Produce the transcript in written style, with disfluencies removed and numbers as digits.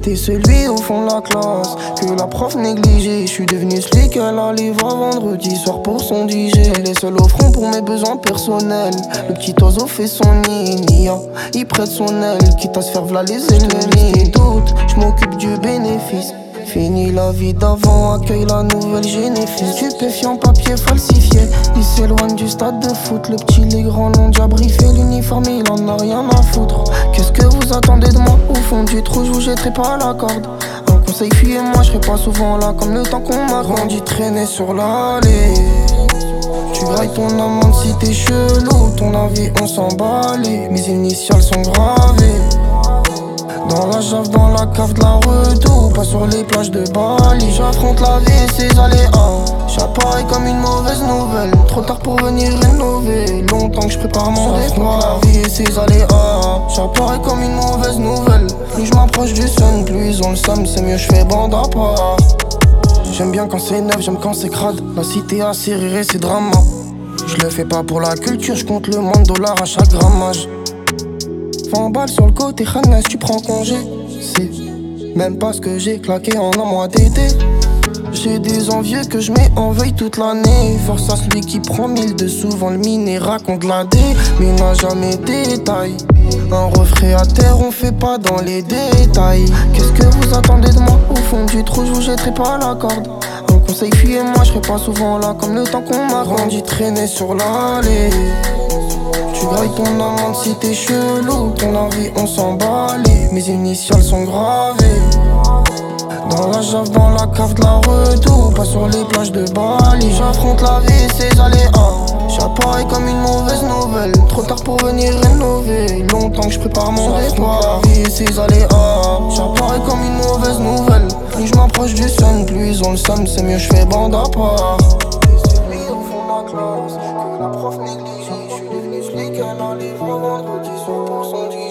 j'étais celui au fond de la classe que la prof négligeait. Je suis devenu celui qu'elle allait voir vendredi soir pour son DJ. Elle est seule au front pour mes besoins personnels. Le petit oiseau fait son nid, il prête son aile, quitte à se faire v'là les ennemis. Doute, je m'occupe du bénéfice. Fini la vie d'avant, accueille la nouvelle génétique. Stupéfiant, papier falsifié. Il s'éloigne du stade de foot. Le petit, les grands l'ont déjà briefé. L'uniforme, il en a rien à foutre. Qu'est-ce que vous attendez de moi? Au fond du trou, je vous jetterai pas la corde. Un conseil, fuyez-moi, je serai pas souvent là. Comme le temps qu'on m'a grandi, traîner sur l'allée. Tu grailles ton amende si t'es chelou. Ton avis, on s'en balait. Mes initiales sont gravées dans la jave, dans la cave de la redoux, pas sur les plages de Bali. J'affronte la vie et ses aléas. J'apparais comme une mauvaise nouvelle. Trop tard pour venir rénover. Longtemps que je prépare mon départ. La vie et ses aléas. J'apparais comme une mauvaise nouvelle. Plus je m'approche du sun, plus ils ont le somme. C'est mieux, je fais bande à part. J'aime bien quand c'est neuf, j'aime quand c'est crade. La cité a serré, c'est drama. Je le fais pas pour la culture, je compte le moins de dollars à chaque grammage. 20 balles sur le côté, Khanas, tu prends congé. C'est même pas ce que j'ai claqué en un mois d'été. J'ai des envieux que je mets en veille toute l'année. Force à celui qui prend 1000 de souvent le miné raconte la dé, mais n'a jamais détail. Un refrain à terre, on fait pas dans les détails. Qu'est-ce que vous attendez de moi? Au fond du trou, je vous jetterai pas la corde. Un conseil, fuyez-moi, je serai pas souvent là. Comme le temps qu'on m'a grandi, traîner sur l'allée. Tu grailles ton amende si t'es chelou. Ton avis, on s'en balait. Mes initiales sont gravées dans la jave, dans la cave de la redoux, pas sur les plages de Bali. J'affronte la vie et ses aléas. J'apparais comme une mauvaise nouvelle. Trop tard pour venir rénover. Longtemps que je prépare mon départ. La vie et ses aléas. J'apparais comme une mauvaise nouvelle. Plus je m'approche du sun, plus ils ont le somme. C'est mieux, je fais bande à part. C'est lui au fond de la classe que la prof néglige. Je suis devenu celui qu'elle allait voir vendredi soir pour son 10.